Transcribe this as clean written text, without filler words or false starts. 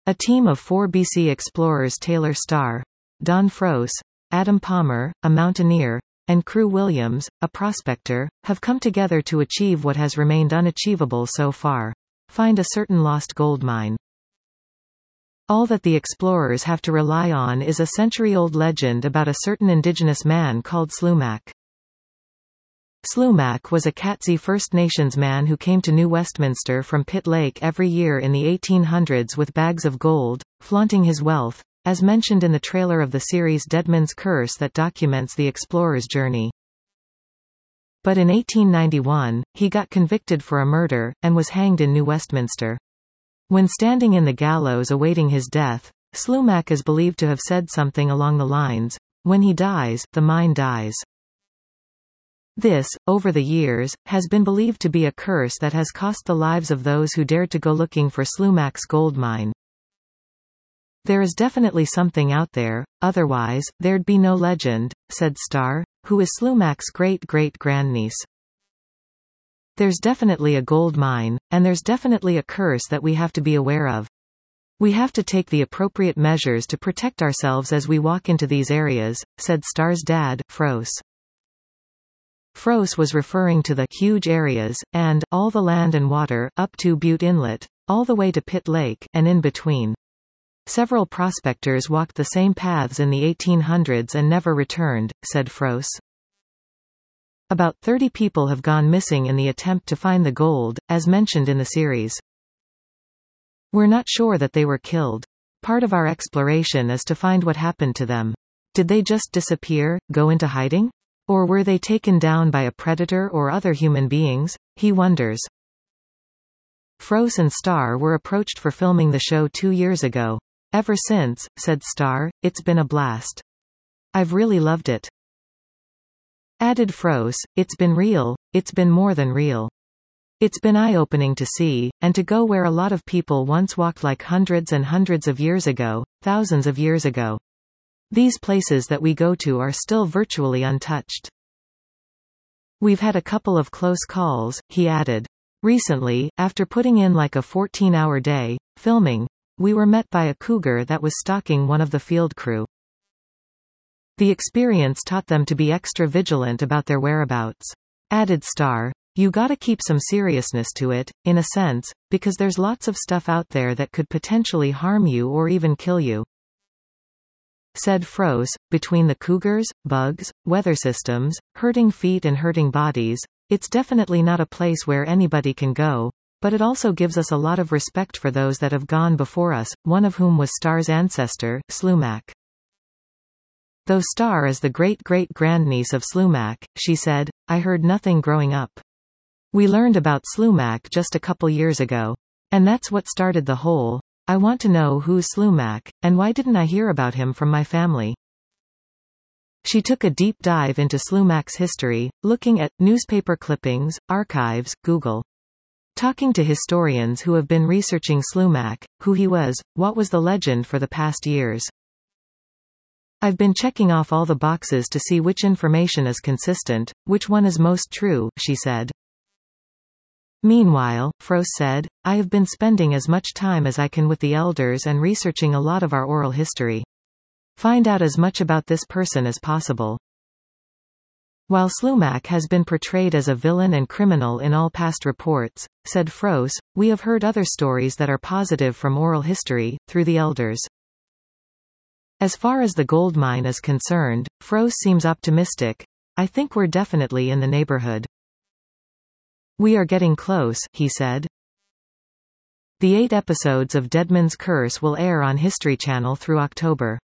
A team of 4 BC explorers Taylor Starr, Don Froese, Adam Palmer, a mountaineer, and Crew Williams, a prospector, have come together to achieve what has remained unachievable so far: find a certain lost gold mine. All that the explorers have to rely on is a century-old legend about a certain indigenous man called Slumac. Slumac was a Katzie First Nations man who came to New Westminster from Pitt Lake every year in the 1800s with bags of gold, flaunting his wealth, as mentioned in the trailer of the series Deadman's Curse that documents the explorer's journey. But in 1891, he got convicted for a murder, and was hanged in New Westminster. When standing in the gallows awaiting his death, Slumac is believed to have said something along the lines, "When he dies, the mine dies." This, over the years, has been believed to be a curse that has cost the lives of those who dared to go looking for Slumac's gold mine. "There is definitely something out there, otherwise, there'd be no legend," said Starr, who is Slumac's great-great-grandniece. "There's definitely a gold mine, and there's definitely a curse that we have to be aware of. We have to take the appropriate measures to protect ourselves as we walk into these areas," said Starr's dad, Froese. Froese was referring to the huge areas, and all the land and water, up to Butte Inlet, all the way to Pitt Lake, and in between. "Several prospectors walked the same paths in the 1800s and never returned," said Froese. "About 30 people have gone missing in the attempt to find the gold, as mentioned in the series. We're not sure that they were killed. Part of our exploration is to find what happened to them. Did they just disappear, go into hiding? Or were they taken down by a predator or other human beings?" he wonders. Froese and Starr were approached for filming the show 2 years ago. "Ever since," said Starr, "it's been a blast. I've really loved it." Added Froese, "It's been real, it's been more than real. It's been eye-opening to see, and to go where a lot of people once walked, like hundreds and hundreds of years ago, thousands of years ago. These places that we go to are still virtually untouched. We've had a couple of close calls," he added. "Recently, after putting in like a 14-hour day, filming, we were met by a cougar that was stalking one of the field crew. The experience taught them to be extra vigilant about their whereabouts." Added Starr, "You gotta keep some seriousness to it, in a sense, because there's lots of stuff out there that could potentially harm you or even kill you." Said Froese, "Between the cougars, bugs, weather systems, hurting feet and hurting bodies, it's definitely not a place where anybody can go, but it also gives us a lot of respect for those that have gone before us," one of whom was Starr's ancestor, Slumac. "Though Starr is the great-great-grandniece of Slumac," she said, "I heard nothing growing up. We learned about Slumac just a couple years ago. And that's what started the whole, I want to know who's Slumac, and why didn't I hear about him from my family?" She took a deep dive into Slumac's history, looking at newspaper clippings, archives, Google. Talking to historians who have been researching Slumac, who he was, what was the legend for the past years. "I've been checking off all the boxes to see which information is consistent, which one is most true," she said. "Meanwhile," Froese said, "I have been spending as much time as I can with the elders and researching a lot of our oral history. Find out as much about this person as possible." While Slumac has been portrayed as a villain and criminal in all past reports, said Froese, we have heard other stories that are positive from oral history, through the elders. As far as the gold mine is concerned, Froese seems optimistic. "I think we're definitely in the neighborhood. We are getting close," he said. The 8 episodes of Deadman's Curse will air on History Channel through October.